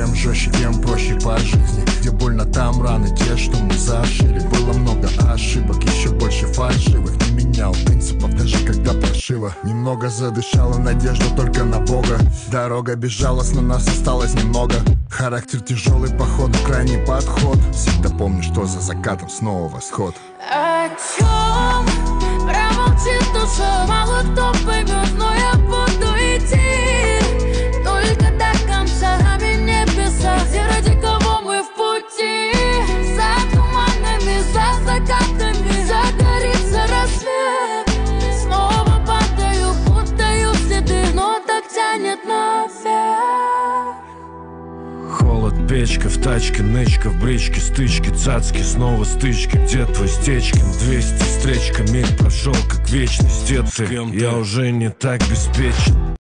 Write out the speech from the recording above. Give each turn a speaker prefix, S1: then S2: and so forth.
S1: Чем жестче, тем проще по жизни. Где больно, там раны те, что мы зашили. Было много ошибок, еще больше фальшивых. Не менял принципов, даже когда прошиво. Немного задышала надежда только на Бога. Дорога безжалостна, нас осталось немного. Характер тяжелый, походу крайний подход. Всегда помню, что за закатом снова восход.
S2: О чем промолчит душа, мало кто поймет, но я буду идти только до конца, нами небеса, где ради кого мы в пути. За туманами, за закатами загорится рассвет. Снова падаю, путаю следы, но так тянет наверх.
S3: Холод, печка, в тачке, нычка, в бричке, стычки, цацки, снова стычки. Где твой Стечкин? 200 встречка, миг прошел как вечность. Где ты? Я уже не так беспечен.